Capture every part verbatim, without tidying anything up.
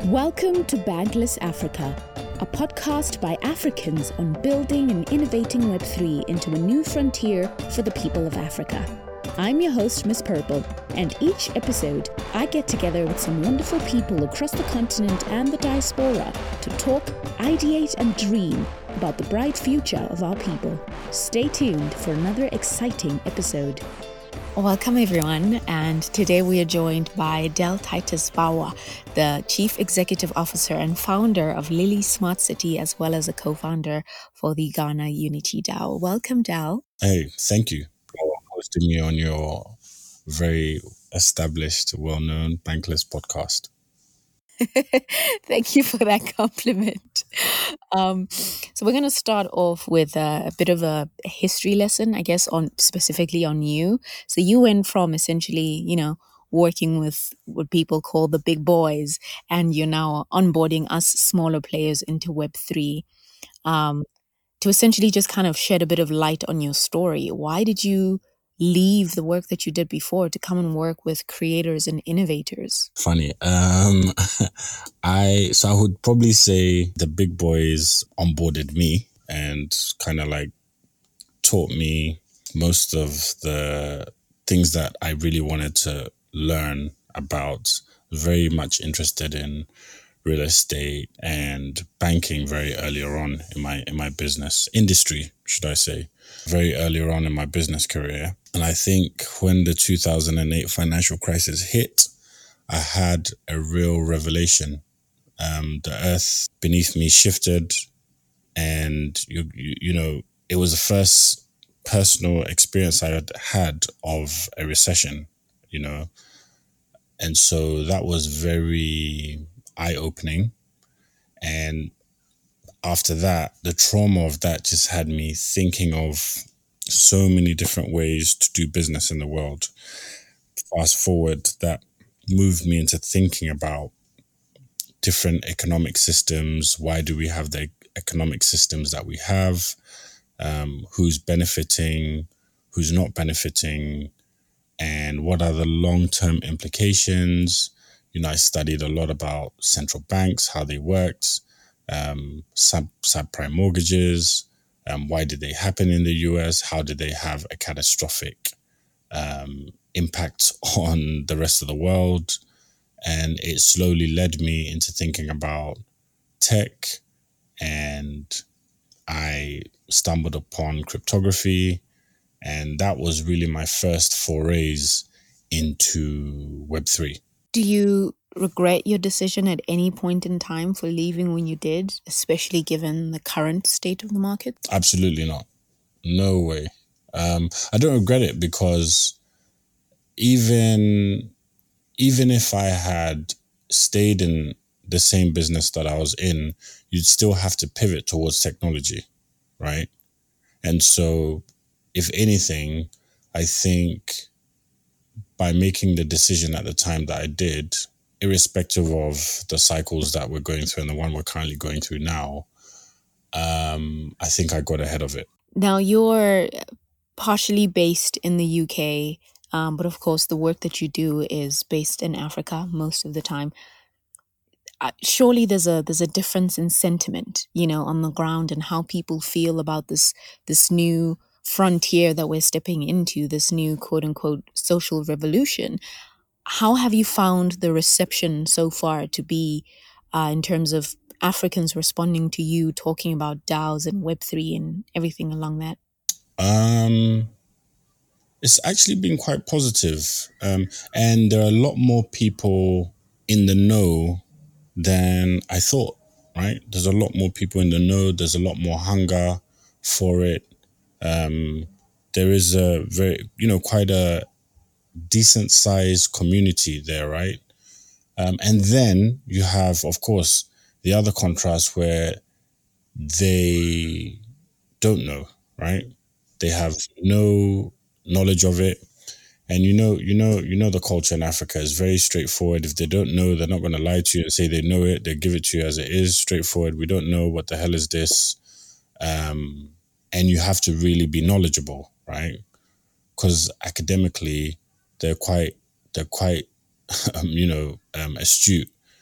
Welcome to Bankless Africa, a podcast by Africans on building and innovating Web three into a new frontier for the people of Africa. I'm your host, Miss Purple, and each episode I get together with some wonderful people across the continent and the diaspora to talk, ideate, and dream about the bright future of our people. Stay tuned for another exciting episode. Welcome everyone, and today we are joined by Del Titus Bawa, the Chief Executive Officer and founder of Lily Smart City, as well as a co-founder for the Ghana Unity DAO. Welcome, Del. Hey, thank you for hosting me on your very established, well-known Bankless podcast. Thank you for that compliment. Um, so we're going to start off with a, a bit of a history lesson, I guess, on specifically on you. So you went from essentially, you know, working with what people call the big boys, and you're now onboarding us smaller players into Web three, um, to essentially just kind of shed a bit of light on your story. Why did you leave the work that you did before to come and work with creators and innovators? Funny. Um, I so I would probably say the big boys onboarded me and kind of like taught me most of the things that I really wanted to learn about. Very much interested in real estate and banking very earlier on in my in my business industry, should I say, very earlier on in my business career. And I think when the two thousand eight financial crisis hit, I had a real revelation. Um, the earth beneath me shifted, and you, you you know it was the first personal experience I had had of a recession, you know, and so that was very eye-opening. And after that, the trauma of that just had me thinking of so many different ways to do business in the world. Fast forward, that moved me into thinking about different economic systems. Why do we have the economic systems that we have? Um, who's benefiting, who's not benefiting, and what are the long-term implications? You know, I studied a lot about central banks, how they worked, um, sub subprime mortgages, um, why did they happen in the U S? How did they have a catastrophic um, impact on the rest of the world? And it slowly led me into thinking about tech, and I stumbled upon cryptography, and that was really my first forays into Web three. Do you regret your decision at any point in time for leaving when you did, especially given the current state of the market? Absolutely not. No way. Um, I don't regret it because even even if I had stayed in the same business that I was in, you'd still have to pivot towards technology, right? And so, if anything, I think by making the decision at the time that I did, irrespective of the cycles that we're going through and the one we're currently going through now, um, I think I got ahead of it. Now, you're partially based in the U K, um, but of course, the work that you do is based in Africa most of the time. Uh, surely there's a there's a difference in sentiment, you know, on the ground, and how people feel about this this new frontier that we're stepping into, this new quote unquote social revolution. How have you found the reception so far to be uh, in terms of Africans responding to you talking about DAOs and Web three and everything along that? Um, it's actually been quite positive. Um, and there are a lot more people in the know than I thought, right? There's a lot more people in the know. There's a lot more hunger for it. Um, there is a very, you know, quite a decent sized community there, right? Um, and then you have, of course, the other contrast where they don't know, right? They have no knowledge of it. And you know, you know, you know, the culture in Africa is very straightforward. If they don't know, they're not going to lie to you and say they know it. They give it to you as it is, straightforward. We don't know, what the hell is this? Um, and you have to really be knowledgeable, right? Because academically, they're quite, they're quite, um, you know, um, astute.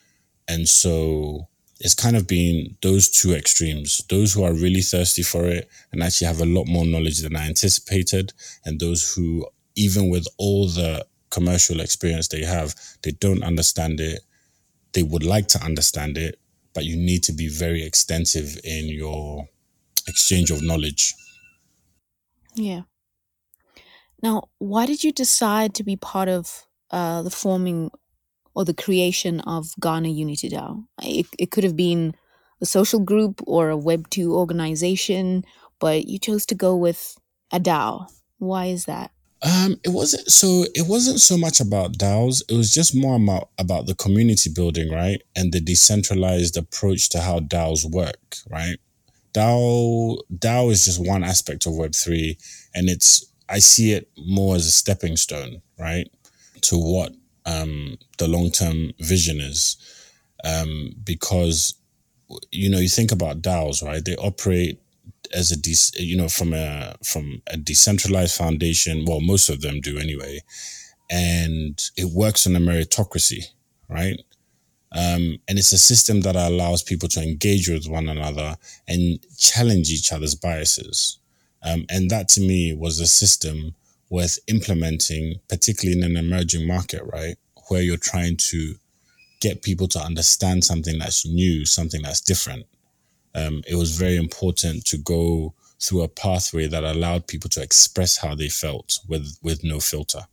And so it's kind of been those two extremes, those who are really thirsty for it and actually have a lot more knowledge than I anticipated, and those who, even with all the commercial experience they have, they don't understand it. They would like to understand it, but you need to be very extensive in your exchange of knowledge. Yeah. Now, why did you decide to be part of uh, the forming or the creation of Ghana Unity DAO? It, it could have been a social group or a Web two organization, but you chose to go with a DAO. Why is that? Um, it wasn't so. It wasn't so much about DAOs. It was just more about about the community building, right, and the decentralized approach to how DAOs work, right. DAO DAO is just one aspect of Web three, and it's I see it more as a stepping stone, right, to what um, the long term vision is, um, because you know you think about DAOs, right? They operate as a de- you know from a from a decentralized foundation. Well, most of them do anyway, and it works on a meritocracy, right? Um, and it's a system that allows people to engage with one another and challenge each other's biases. Um, and that to me was a system worth implementing, particularly in an emerging market, right? Where you're trying to get people to understand something that's new, something that's different. Um, it was very important to go through a pathway that allowed people to express how they felt with, with no filter.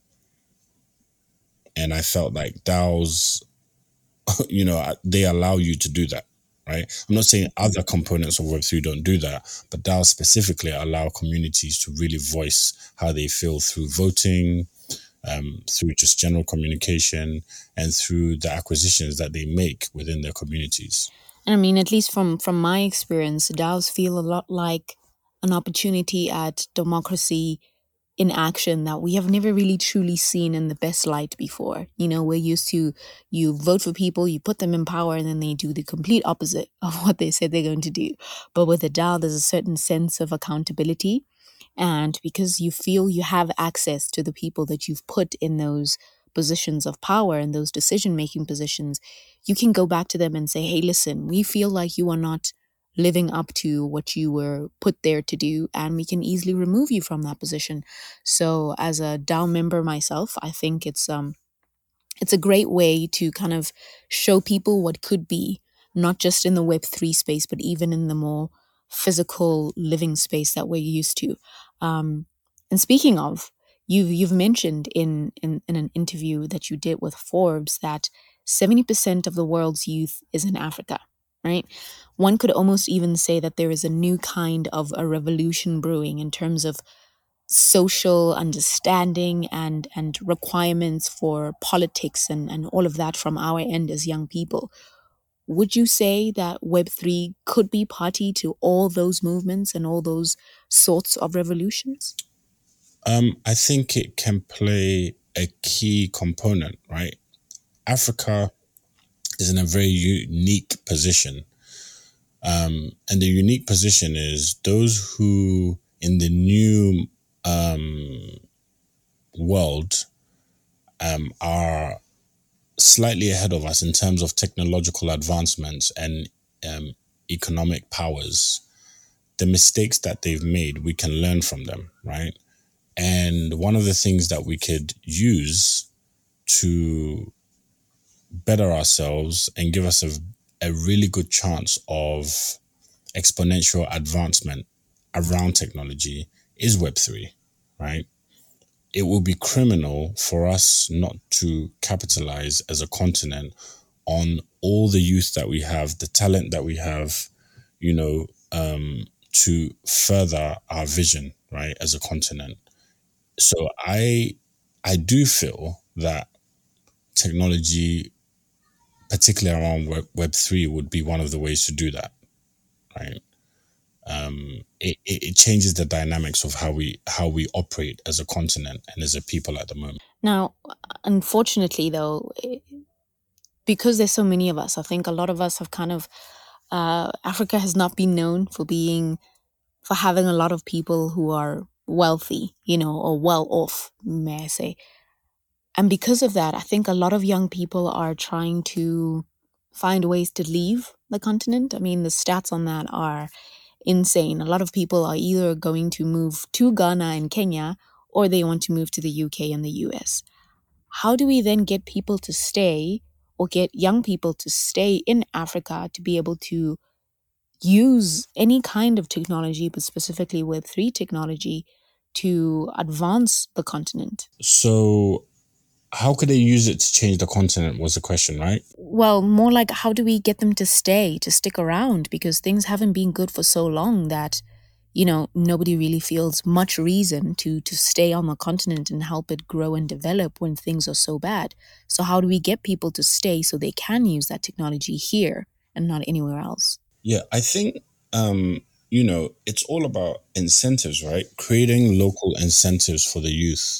And I felt like DAOs, you know, they allow you to do that, right? I'm not saying other components of Web three don't do that, but DAOs specifically allow communities to really voice how they feel through voting, um, through just general communication, and through the acquisitions that they make within their communities. And I mean, at least from from my experience, DAOs feel a lot like an opportunity at democracy in action that we have never really truly seen in the best light before. You know, we're used to you vote for people, you put them in power, and then they do the complete opposite of what they said they're going to do. But with a DAO, there's a certain sense of accountability. And because you feel you have access to the people that you've put in those positions of power and those decision making positions, you can go back to them and say, hey, listen, we feel like you are not living up to what you were put there to do, and we can easily remove you from that position. So as a DAO member myself, I think it's um it's a great way to kind of show people what could be, not just in the Web three space, but even in the more physical living space that we're used to. Um, and speaking of, you've you've mentioned in, in in an interview that you did with Forbes that seventy percent of the world's youth is in Africa, right? One could almost even say that there is a new kind of a revolution brewing in terms of social understanding and and requirements for politics and, and all of that from our end as young people. Would you say that Web three could be party to all those movements and all those sorts of revolutions? Um, I think it can play a key component, right? Africa is in a very unique position. Um, and the unique position is those who in the new um, world um, are slightly ahead of us in terms of technological advancements and um, economic powers. The mistakes that they've made, we can learn from them, right? And one of the things that we could use to better ourselves and give us a, a really good chance of exponential advancement around technology is Web three, right? It will be criminal for us not to capitalize as a continent on all the youth that we have, the talent that we have, you know, um, to further our vision, right, as a continent. So I, I do feel that technology, particularly around Web, Web three, would be one of the ways to do that, right? Um, it, it, it changes the dynamics of how we how we operate as a continent and as a people at the moment. Now, unfortunately, though, eh, because there's so many of us, I think a lot of us have kind of uh, Africa has not been known for being for having a lot of people who are wealthy, you know, or well off, may I say. And because of that, I think a lot of young people are trying to find ways to leave the continent. I mean, the stats on that are insane. A lot of people are either going to move to Ghana and Kenya, or they want to move to the U K and the U S. How do we then get people to stay, or get young people to stay in Africa to be able to use any kind of technology, but specifically Web three technology, to advance the continent? So how could they use it to change the continent was the question, right? Well, more like, how do we get them to stay, to stick around? Because things haven't been good for so long that, you know, nobody really feels much reason to to stay on the continent and help it grow and develop when things are so bad. So how do we get people to stay so they can use that technology here and not anywhere else? Yeah, I think, um, you know, it's all about incentives, right? Creating local incentives for the youth.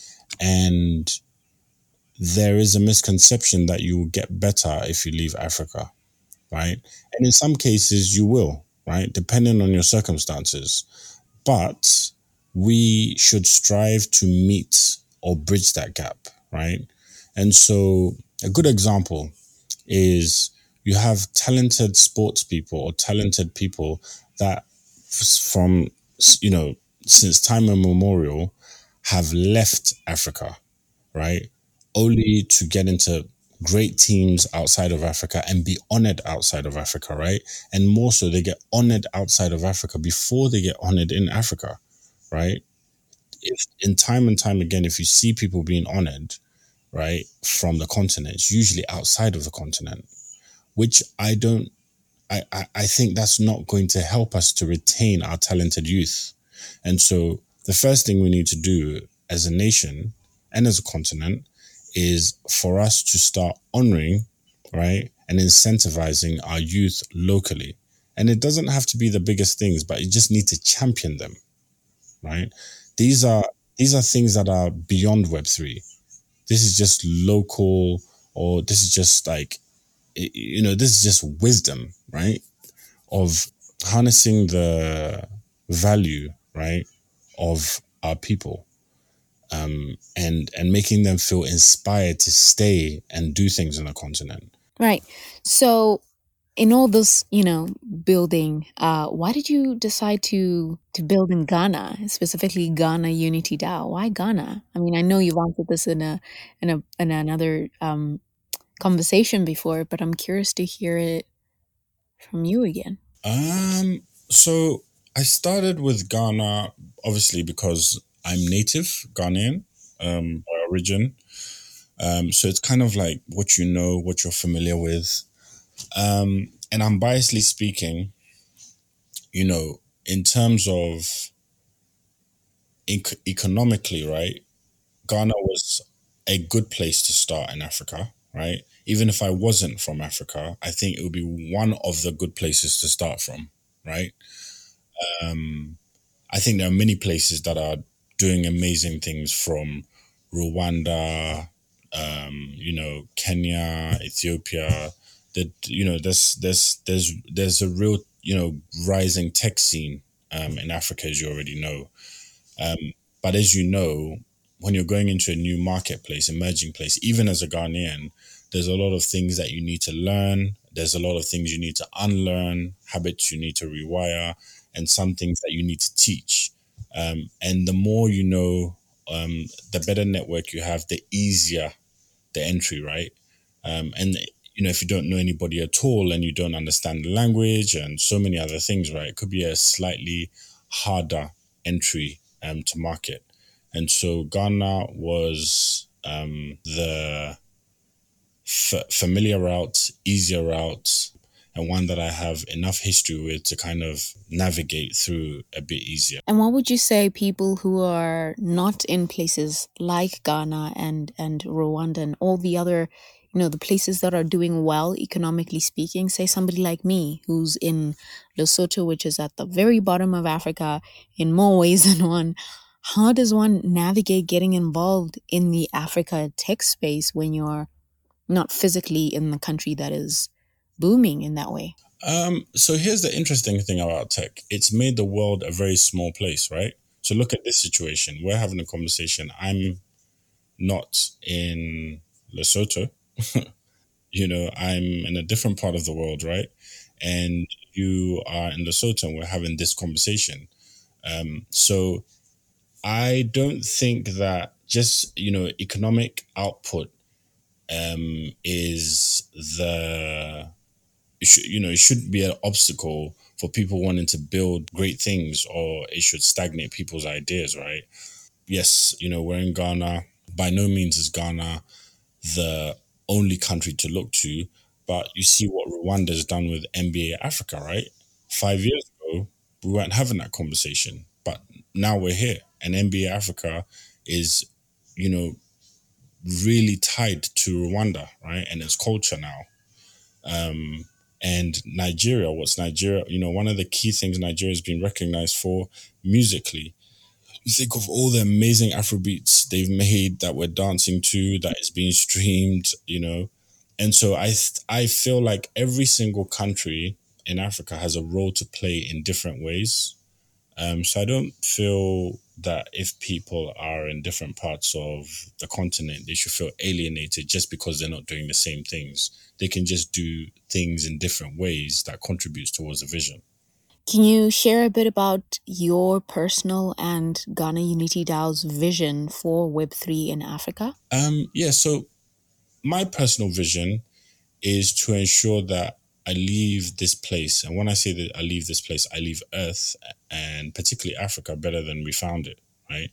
And there is a misconception that you will get better if you leave Africa, right? And in some cases, you will, right? Depending on your circumstances. But we should strive to meet or bridge that gap, right? And so a good example is you have talented sports people or talented people that from, you know, since time immemorial have left Africa, right? Only to get into great teams outside of Africa and be honored outside of Africa, right? And more so, they get honored outside of Africa before they get honored in Africa, right? If in time and time again, if you see people being honored, right, from the continent, it's usually outside of the continent, which I don't, I, I, I think that's not going to help us to retain our talented youth. And so the first thing we need to do as a nation and as a continent is for us to start honoring, right, and incentivizing our youth locally. And it doesn't have to be the biggest things, but you just need to champion them, right? These are these are things that are beyond Web three. This is just local, or this is just like, you know, this is just wisdom, right, of harnessing the value, right, of our people, um, and and making them feel inspired to stay and do things on the continent. Right. So in all this, you know, building, uh, why did you decide to to build in Ghana, specifically Ghana Unity DAO? Why Ghana? I mean, I know you've answered this in a in a in another um, conversation before, but I'm curious to hear it from you again. Um, so I started with Ghana, obviously because I'm native Ghanaian, um, by origin. Um, so it's kind of like what you know, what you're familiar with. Um, and I'm biasly speaking, you know, in terms of ec- economically, right? Ghana was a good place to start in Africa, right? Even if I wasn't from Africa, I think it would be one of the good places to start from, right? Um, I think there are many places that are doing amazing things, from Rwanda, um, you know, Kenya, Ethiopia. That, you know, there's there's there's there's a real, you know, rising tech scene um, in Africa, as you already know. Um, but as you know, when you're going into a new marketplace, emerging place, even as a Ghanaian, there's a lot of things that you need to learn. There's a lot of things you need to unlearn, habits you need to rewire, and some things that you need to teach. Um, and the more you know, um, the better network you have, the easier the entry, right? Um, and you know, if you don't know anybody at all and you don't understand the language and so many other things, right, it could be a slightly harder entry um, to market. And so Ghana was um, the f- familiar route, easier route, and one that I have enough history with to kind of navigate through a bit easier. And what would you say people who are not in places like Ghana and, and Rwanda and all the other, you know, the places that are doing well, economically speaking, say somebody like me who's in Lesotho, which is at the very bottom of Africa in more ways than one. How does one navigate getting involved in the Africa tech space when you're not physically in the country that is booming in that way? Um, so here's the interesting thing about tech. It's made the world a very small place, right? So look at this situation. We're having a conversation. I'm not in Lesotho. You know, I'm in a different part of the world, right? And you are in Lesotho and we're having this conversation. Um, so I don't think that just, you know, economic output um, is the, it should, you know, it shouldn't be an obstacle for people wanting to build great things, or it should stagnate people's ideas, right? Yes, you know, we're in Ghana. By no means is Ghana the only country to look to, but you see what Rwanda has done with N B A Africa, right? Five years ago, we weren't having that conversation, but now we're here, and N B A Africa is, you know, really tied to Rwanda, right? And its culture now. Um, and Nigeria, what's Nigeria? You know, one of the key things Nigeria has been recognized for musically. You think of all the amazing Afrobeats they've made that we're dancing to, that is being streamed, you know. And so I th- I feel like every single country in Africa has a role to play in different ways. Um, so I don't feel that if people are in different parts of the continent, they should feel alienated just because they're not doing the same things. They can just do things in different ways that contributes towards the vision. Can you share a bit about your personal and Ghana Unity DAO's vision for Web three in Africa? Um, yeah, so my personal vision is to ensure that I leave this place. And when I say that I leave this place, I leave Earth and particularly Africa better than we found it, right?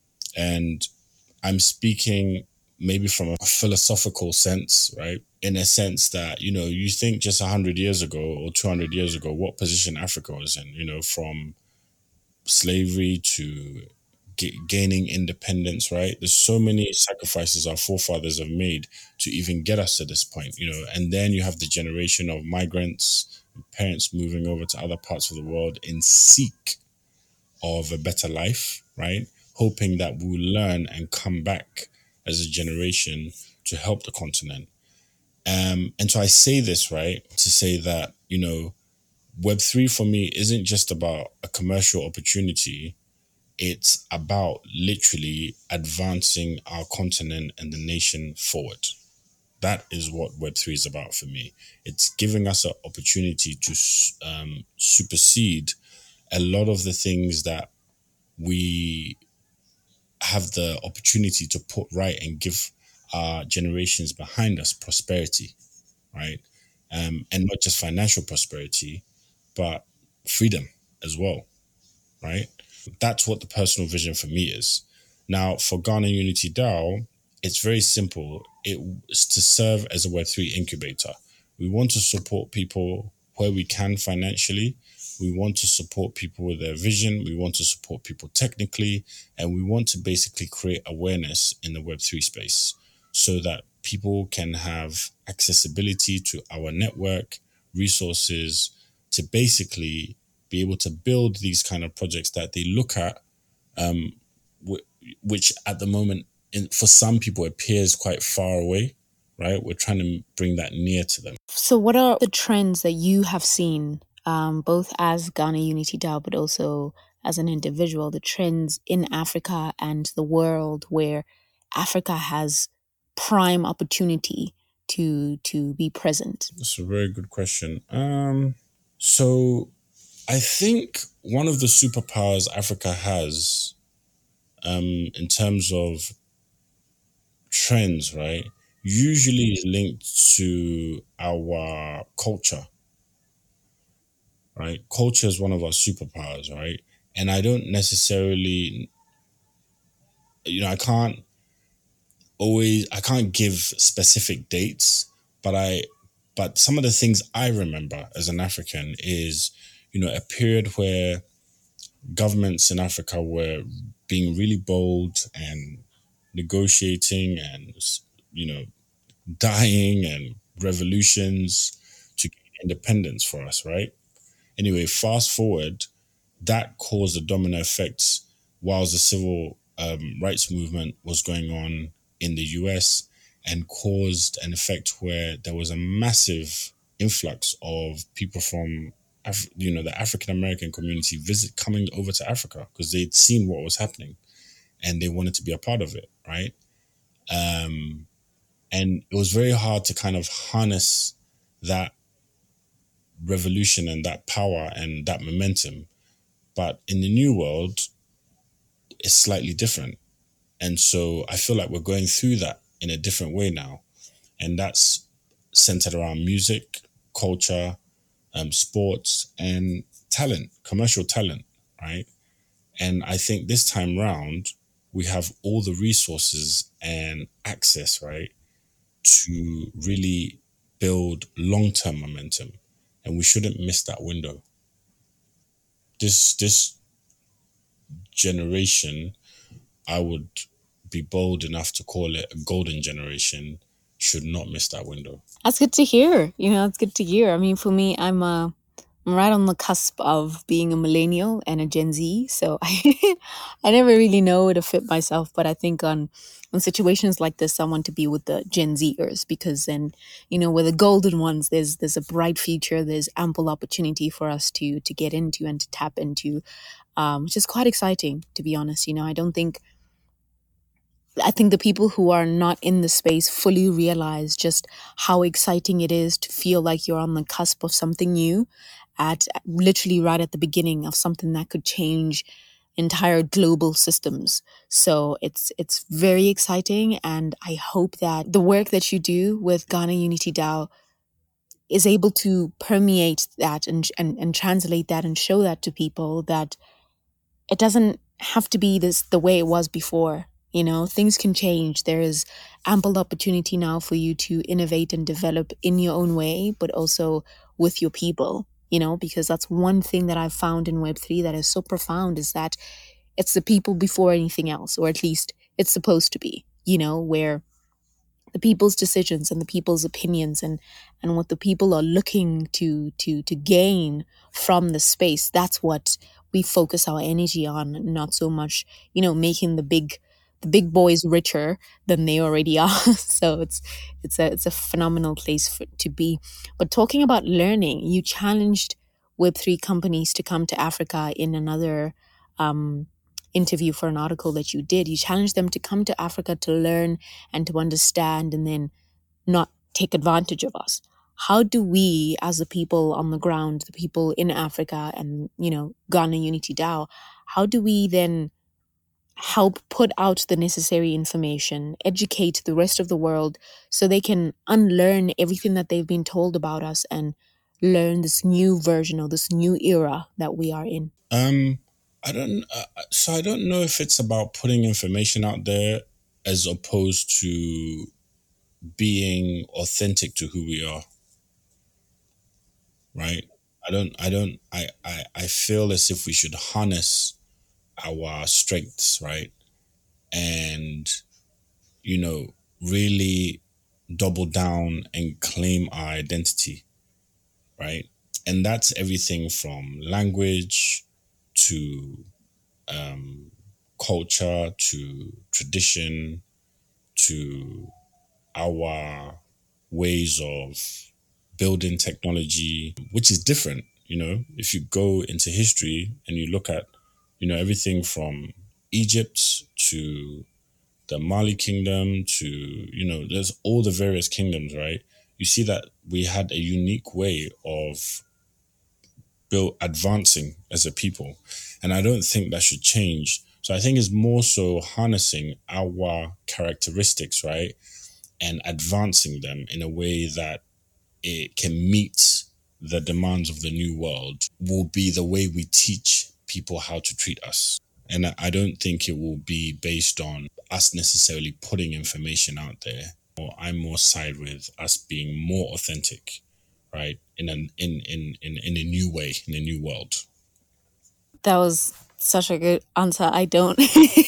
And I'm speaking maybe from a philosophical sense, right? In a sense that, you know, you think just one hundred years ago or two hundred years ago, what position Africa was in, you know, from slavery to g- gaining independence, right? There's so many sacrifices our forefathers have made to even get us to this point, you know. And then you have the generation of migrants, parents moving over to other parts of the world in seek of a better life, right? Hoping that we'll learn and come back as a generation to help the continent. Um, and so I say this, right, to say that, you know, Web three for me isn't just about a commercial opportunity. It's about literally advancing our continent and the nation forward. That is what Web three is about for me. It's giving us an opportunity to um, supersede a lot of the things that we have the opportunity to put right and give our generations behind us prosperity, right? Um, and not just financial prosperity, but freedom as well, right? That's what the personal vision for me is. Now, for Ghana Unity DAO, it's very simple. It's to serve as a Web three incubator. We want to support people where we can financially. We want to support people with their vision. We want to support people technically. And we want to basically create awareness in the Web three space so that people can have accessibility to our network, resources, to basically be able to build these kind of projects that they look at, um, w- which at the moment, in, for some people, appears quite far away, right? We're trying to bring that near to them. So what are the trends that you have seen, um, both as Ghana Unity DAO, but also as an individual, the trends in Africa and the world where Africa has prime opportunity to to be present? That's a very good question. Um, so I think one of the superpowers Africa has, um, in terms of trends, right, usually is linked to our culture, right? Culture is one of our superpowers, right? And I don't necessarily, you know, I can't always, I can't give specific dates, but I, but some of the things I remember as an African is, you know, a period where governments in Africa were being really bold and negotiating and, you know, dying and revolutions to gain independence for us, right? Anyway, fast forward, that caused a domino effect whilst the civil um, rights movement was going on in the U S and caused an effect where there was a massive influx of people from Af- you know, the African American community visit coming over to Africa because they'd seen what was happening and they wanted to be a part of it, right? Um, And it was very hard to kind of harness that revolution and that power and that momentum. But in the new world, it's slightly different. And so I feel like we're going through that in a different way now. And that's centered around music, culture, um, sports, and talent, commercial talent, right? And I think this time round, we have all the resources and access, right, to really build long-term momentum. And we shouldn't miss that window. This this generation, I would be bold enough to call it a golden generation, should not miss that window. That's good to hear. You know, that's good to hear. I mean, for me, I'm uh, I'm right on the cusp of being a millennial and a Gen Z, so I I never really know where to fit myself. But I think on on situations like this, I want to be with the Gen Zers because then, you know, we're the golden ones. There's there's a bright future. There's ample opportunity for us to to get into and to tap into, um, which is quite exciting, to be honest. You know, I don't think I think the people who are not in the space fully realize just how exciting it is to feel like you're on the cusp of something new at literally right at the beginning of something that could change entire global systems. So it's it's very exciting, and I hope that the work that you do with Ghana Unity DAO is able to permeate that and and, and translate that and show that to people that it doesn't have to be this the way it was before. You know, things can change. There is ample opportunity now for you to innovate and develop in your own way, but also with your people, you know, because that's one thing that I've found in Web three that is so profound is that it's the people before anything else, or at least it's supposed to be, you know, where the people's decisions and the people's opinions and and what the people are looking to to to gain from the space, that's what we focus our energy on, not so much, you know, making the big the big boys richer than they already are. So it's it's a it's a phenomenal place for, to be. But talking about learning, you challenged Web three companies to come to Africa in another um interview for an article that you did. You challenged them to come to Africa to learn and to understand and then not take advantage of us. How do we, as the people on the ground, the people in Africa and, you know, Ghana Unity DAO, how do we then help put out the necessary information, educate the rest of the world so they can unlearn everything that they've been told about us and learn this new version or this new era that we are in? Um, I don't. Uh, so I don't know if it's about putting information out there as opposed to being authentic to who we are. Right. I don't. I don't. I. I. I feel as if we should harness our strengths, right, and you know, really double down and claim our identity, right, and that's everything from language to um, culture to tradition to our ways of building technology, which is different. You know, if you go into history and you look at, you know, everything from Egypt to the Mali kingdom to, you know, there's all the various kingdoms, right? You see that we had a unique way of build advancing as a people. And I don't think that should change. So I think it's more so harnessing our characteristics, right? And advancing them in a way that it can meet the demands of the new world will be the way we teach people how to treat us. And I don't think it will be based on us necessarily putting information out there. Or I'm more side with us being more authentic, right? In an in in in in a new way, in a new world. That was such a good answer. I don't.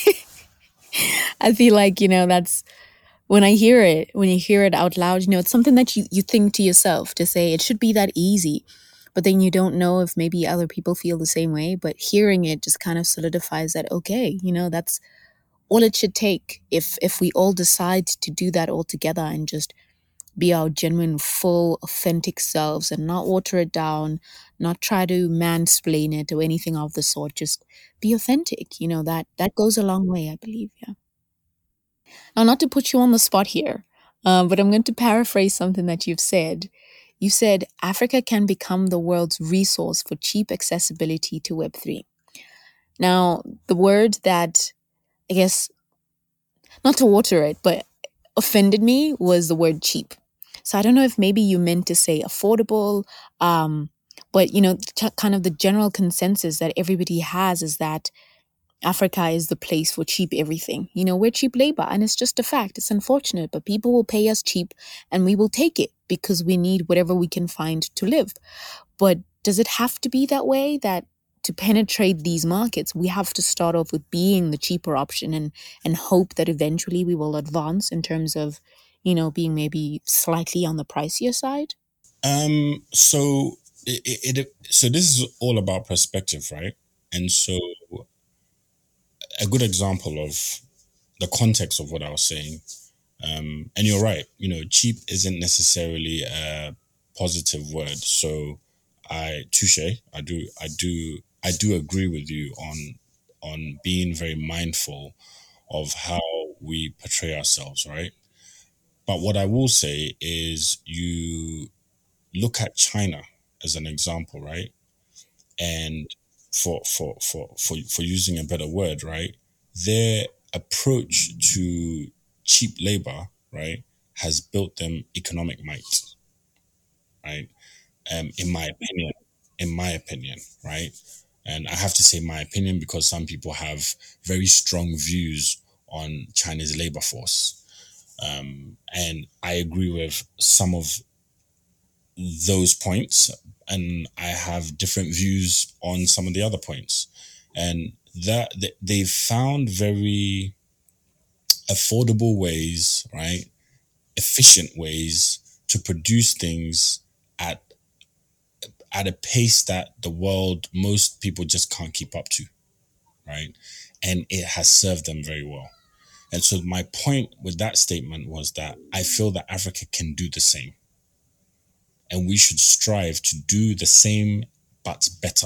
I feel like, you know, that's when I hear it, when you hear it out loud, you know, it's something that you, you think to yourself to say it should be that easy. But then you don't know if maybe other people feel the same way. But hearing it just kind of solidifies that, okay, you know, that's all it should take. If if we all decide to do that all together and just be our genuine, full, authentic selves and not water it down, not try to mansplain it or anything of the sort, just be authentic. You know, that that goes a long way, I believe. Yeah. Now, not to put you on the spot here, Um, but I'm going to paraphrase something that you've said. You said Africa can become the world's resource for cheap accessibility to web three. Now, the word that, I guess, not to water it, but offended me was the word cheap. So I don't know if maybe you meant to say affordable, um, but you know, t- kind of the general consensus that everybody has is that Africa is the place for cheap everything. You know, we're cheap labor, and it's just a fact. It's unfortunate, but people will pay us cheap and we will take it because we need whatever we can find to live. But does it have to be that way, that to penetrate these markets, we have to start off with being the cheaper option and and hope that eventually we will advance in terms of, you know, being maybe slightly on the pricier side? Um, so it, it, it so this is all about perspective, right? And so a good example of the context of what I was saying. Um, and you're right. You know, cheap isn't necessarily a positive word. So I touche. I do. I do. I do agree with you on on being very mindful of how we portray ourselves, right? But what I will say is, you look at China as an example, right? And for for for for for using a better word, right? Their approach to cheap labor, right, has built them economic might, right? Um, in my opinion, in my opinion, right? And I have to say my opinion because some people have very strong views on China's labor force. Um, and I agree with some of those points, and I have different views on some of the other points. And that they've found very affordable ways, right? Efficient ways to produce things at at a pace that the world, most people just can't keep up to, right? And it has served them very well. And so my point with that statement was that I feel that Africa can do the same, and we should strive to do the same but better,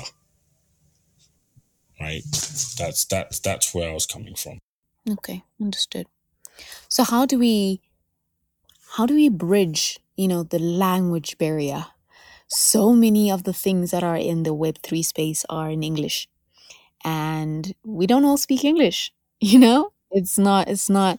right? That's that's that's where I was coming from. Okay, understood. So how do we how do we bridge, you know, the language barrier? So many of the things that are in the web three space are in English, and we don't all speak English, you know? It's not it's not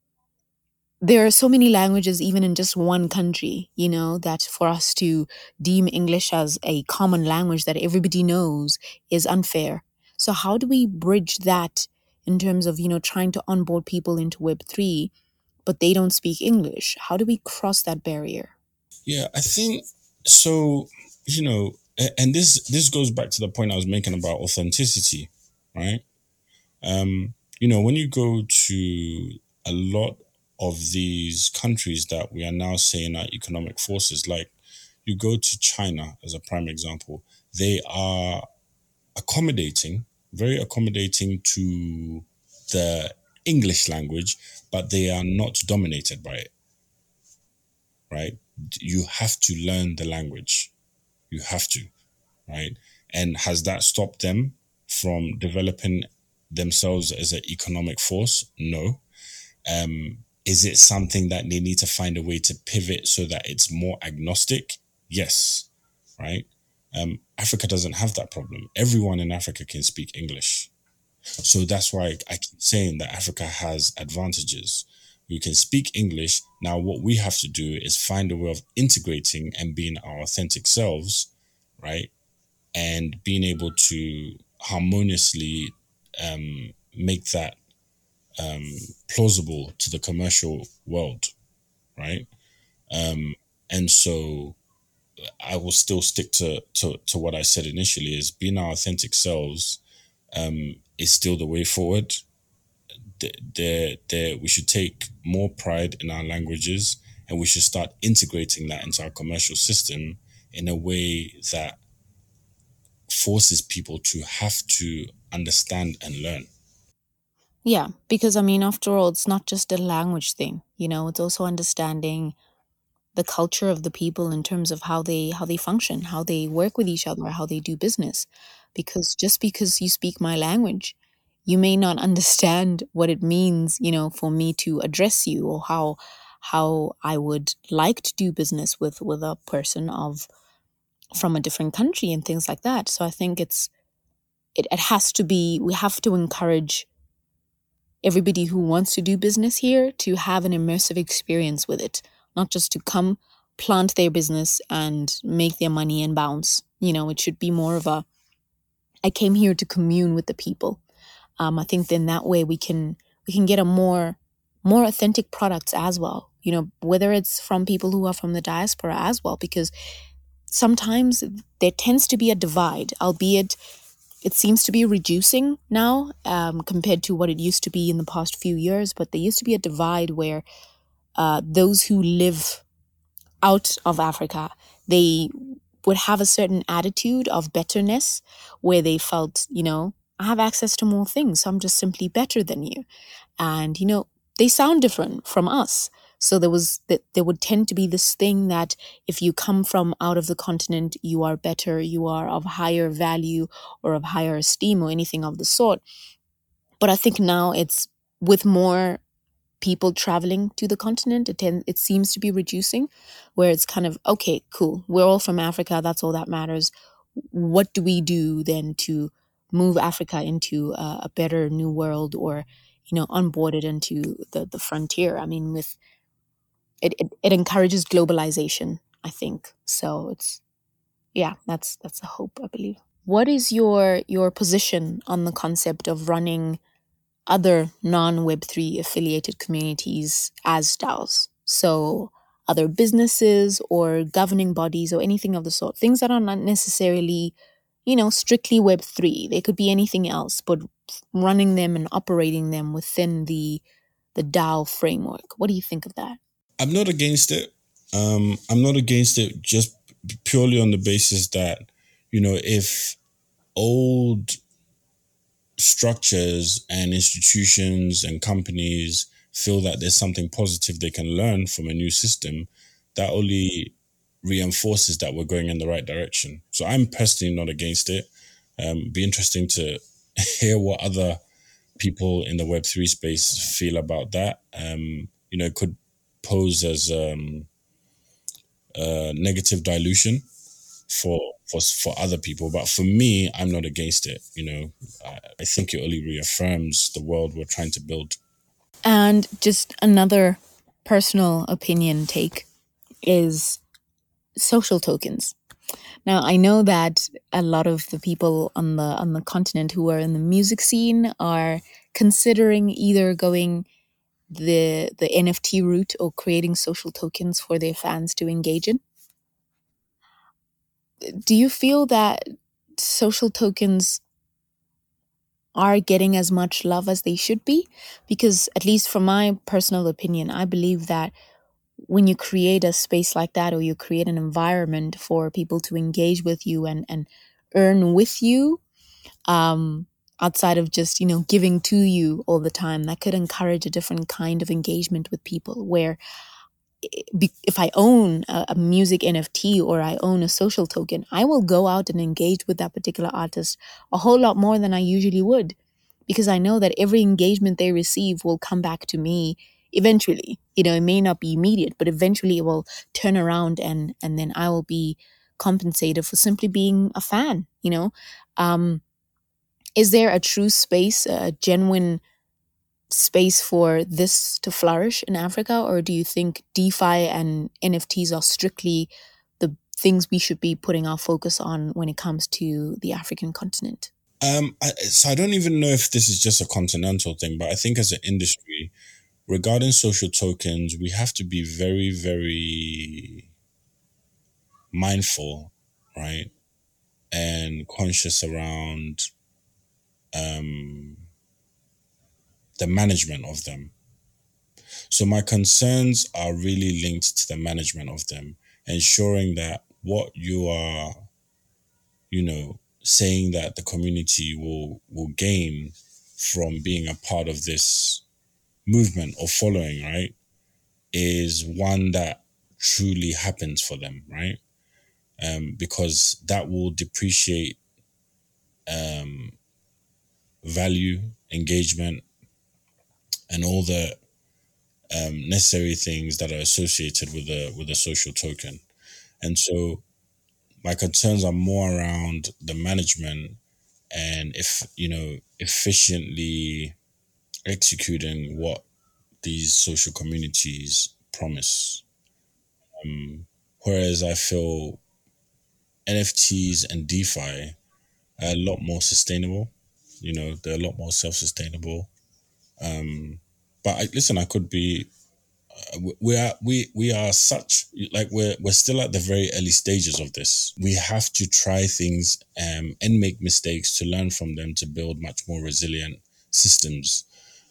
there are so many languages even in just one country, you know, that for us to deem English as a common language that everybody knows is unfair. So how do we bridge that in terms of, you know, trying to onboard people into web three, but they don't speak English? How do we cross that barrier? Yeah, I think so. You know, and this this goes back to the point I was making about authenticity, right? Um, you know, when you go to a lot of these countries that we are now saying are economic forces, like you go to China as a prime example, they are accommodating, very accommodating to the English language, but they are not dominated by it, right? You have to learn the language. You have to, right? And has that stopped them from developing themselves as an economic force? No. Um, is it something that they need to find a way to pivot so that it's more agnostic? Yes, right? Um, Africa doesn't have that problem. Everyone in Africa can speak English. So that's why I keep saying that Africa has advantages. We can speak English. Now, what we have to do is find a way of integrating and being our authentic selves, right? And being able to harmoniously um, make that um, plausible to the commercial world, right? Um, and so I will still stick to, to, to what I said initially is being our authentic selves um, is still the way forward. There, there, we should take more pride in our languages, and we should start integrating that into our commercial system in a way that forces people to have to understand and learn. Yeah, because I mean, after all, it's not just a language thing, you know, it's also understanding the culture of the people in terms of how they how they function, how they work with each other, how they do business. Because just because you speak my language, you may not understand what it means, you know, for me to address you, or how how I would like to do business with with a person of from a different country and things like that. So I think it's it, it has to be, we have to encourage everybody who wants to do business here to have an immersive experience with it, not just to come, plant their business and make their money and bounce. You know, it should be more of a, I came here to commune with the people. Um, I think then that way we can we can get a more more authentic products as well. You know, whether it's from people who are from the diaspora as well, because sometimes there tends to be a divide, albeit it seems to be reducing now um, compared to what it used to be in the past few years. But there used to be a divide where uh, those who live out of Africa, they would have a certain attitude of betterness where they felt, you know, I have access to more things, so I'm just simply better than you. And, you know, they sound different from us. So there was that there would tend to be this thing that if you come from out of the continent, you are better, you are of higher value or of higher esteem or anything of the sort. But I think now it's with more people traveling to the continent, it tend, it seems to be reducing, where it's kind of, okay, cool, we're all from Africa, that's all that matters. What do we do then to move Africa into a, a better new world, or, you know, onboard it into the, the frontier? I mean, with it, it, it encourages globalization, I think. So it's, yeah, that's that's a hope, I believe. What is your your position on the concept of running other non-Web three affiliated communities as DAOs? So other businesses or governing bodies or anything of the sort, things that are not necessarily, you know, strictly Web three. They could be anything else, but running them and operating them within the the DAO framework. What do you think of that? I'm not against it. Um, I'm not against it just purely on the basis that, you know, if old structures and institutions and companies feel that there's something positive they can learn from a new system, that only reinforces that we're going in the right direction. So I'm personally not against it. Um, be interesting to hear what other people in the Web three space feel about that. Um, you know, it could pose as um, a negative dilution for for for other people, but for me, I'm not against it. You know, I, I think it only reaffirms the world we're trying to build. And just another personal opinion take is social tokens. Now, I know that a lot of the people on the on the continent who are in the music scene are considering either going the the N F T route or creating social tokens for their fans to engage in. Do you feel that social tokens are getting as much love as they should be? Because at least from my personal opinion, I believe that when you create a space like that, or you create an environment for people to engage with you and, and earn with you, um, outside of just, you know, giving to you all the time, that could encourage a different kind of engagement with people where if I own a, a music N F T or I own a social token, I will go out and engage with that particular artist a whole lot more than I usually would, because I know that every engagement they receive will come back to me eventually. You know, it may not be immediate, but eventually it will turn around and and then I will be compensated for simply being a fan, you know. Um, is there a true space, a genuine space for this to flourish in Africa, or do you think DeFi and N F Ts are strictly the things we should be putting our focus on when it comes to the African continent? Um, I, so I don't even know if this is just a continental thing, but I think as an industry, regarding social tokens, we have to be very, very mindful, right, and conscious around um, the management of them. So my concerns are really linked to the management of them, ensuring that what you are, you know, saying that the community will will gain from being a part of this movement or following, right, is one that truly happens for them, right? Um, because that will depreciate um, value, engagement, and all the um, necessary things that are associated with a with a social token. And so my concerns are more around the management and if you know efficiently executing what these social communities promise. Um, whereas I feel N F Ts and DeFi are a lot more sustainable. You know, they're a lot more self-sustainable. Um, but I, listen, I could be. Uh, we are we we are such like we're we're still at the very early stages of this. We have to try things um, and make mistakes to learn from them to build much more resilient systems.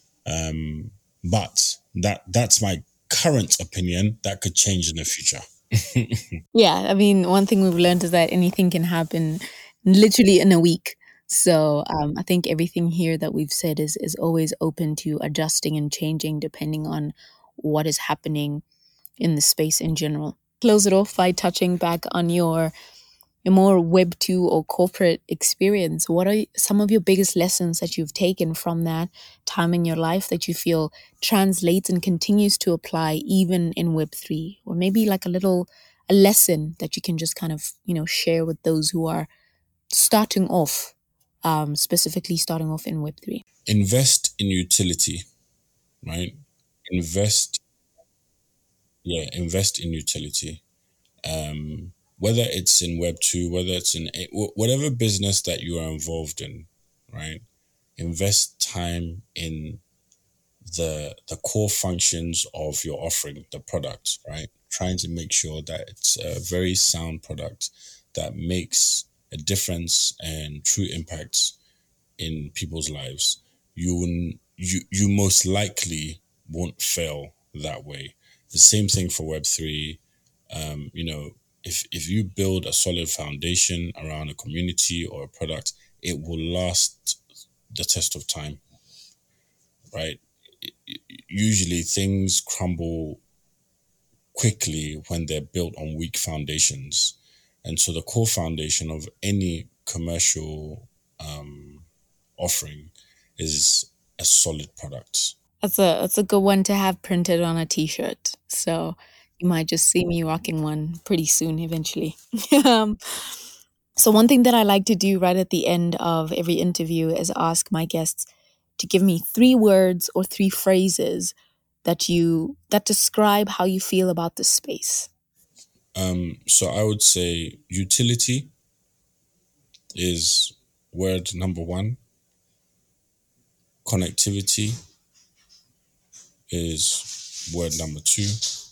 Um, but that that's my current opinion. That could change in the future. Yeah, I mean, one thing we've learned is that anything can happen literally in a week. So um, I think everything here that we've said is is always open to adjusting and changing depending on what is happening in the space in general. Close it off by touching back on your your more Web two or corporate experience. What are some of your biggest lessons that you've taken from that time in your life that you feel translates and continues to apply even in Web three? Or maybe like a little a lesson that you can just kind of, you know, share with those who are starting off, um, specifically starting off in Web three. Invest in utility, right? Invest, yeah, invest in utility. Um, whether it's in Web two, whether it's in a- wh- whatever business that you are involved in, right? Invest time in the the core functions of your offering, the product, right? Trying to make sure that it's a very sound product that makes a difference and true impact in people's lives. You will- you you most likely won't fail that way. The same thing for Web three. Um, you know, if if you build a solid foundation around a community or a product, it will last the test of time, right? Usually things crumble quickly when they're built on weak foundations. And so the core foundation of any commercial um, offering is a solid product. That's a that's a good one to have printed on a t-shirt. So you might just see me rocking one pretty soon eventually. um, so one thing that I like to do right at the end of every interview is ask my guests to give me three words or three phrases that you that describe how you feel about this space. Um, so I would say utility is word number one. Connectivity is word number two.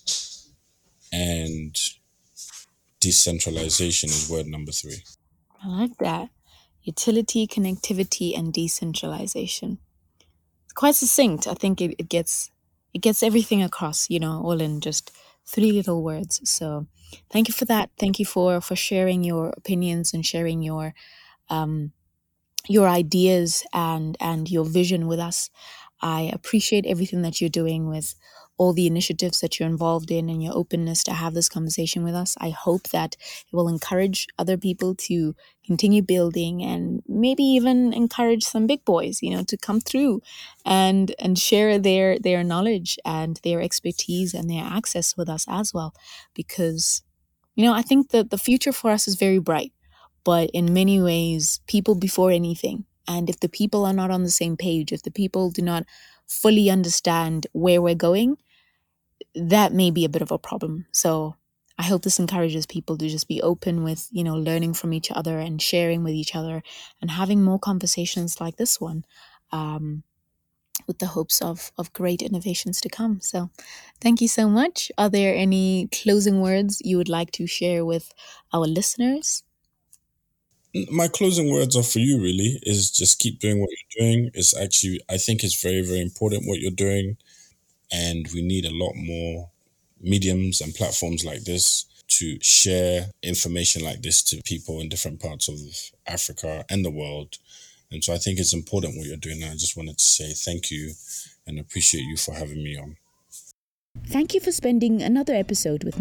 And decentralization is word number three. I like that. Utility, connectivity, and decentralization. Quite succinct. I think it, it gets it gets everything across, you know, all in just three little words. So thank you for that. Thank you for for sharing your opinions and sharing your um your ideas and and your vision with us. I appreciate everything that you're doing with all the initiatives that you're involved in and your openness to have this conversation with us. I hope that it will encourage other people to continue building and maybe even encourage some big boys, you know, to come through and and share their their knowledge and their expertise and their access with us as well. Because, you know, I think that the future for us is very bright, but in many ways, people before anything. And if the people are not on the same page, if the people do not fully understand where we're going, that may be a bit of a problem. So I hope this encourages people to just be open with, you know, learning from each other and sharing with each other and having more conversations like this one, um, with the hopes of, of great innovations to come. So thank you so much. Are there any closing words you would like to share with our listeners? My closing words are for you, really, is just keep doing what you're doing. It's actually, I think it's very, very important what you're doing. And we need a lot more mediums and platforms like this to share information like this to people in different parts of Africa and the world. And so I think it's important what you're doing. And I just wanted to say thank you and appreciate you for having me on. Thank you for spending another episode with me.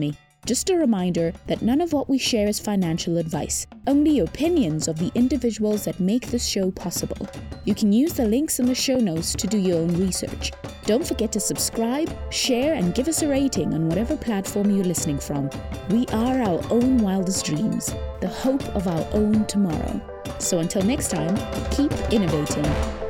Just a reminder that none of what we share is financial advice, only opinions of the individuals that make this show possible. You can use the links in the show notes to do your own research. Don't forget to subscribe, share, and give us a rating on whatever platform you're listening from. We are our own wildest dreams, the hope of our own tomorrow. So until next time, keep innovating.